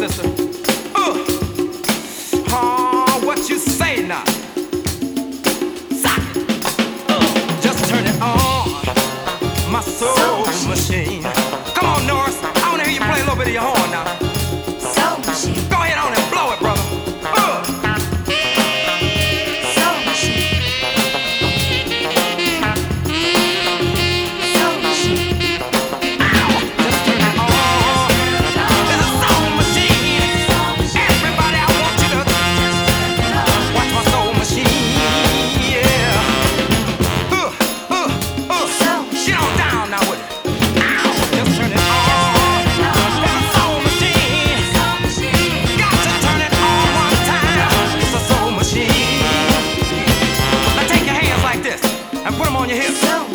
mister. What you say now? Sock it. Just turn it on. My soul machine. Come on, Norris. I wanna hear you play a little bit of your horn now. Soul machine. Go ahead on and blow it, brother. Soul machine. Soul machine. Just turn it on. It's a soul machine. Everybody, I want you to watch my soul machine. Yeah. Get on down now with it. Just turn it on. It's a soul machine. Got to turn it on one time. It's a soul machine. Now take your hands like this and put them on your hips.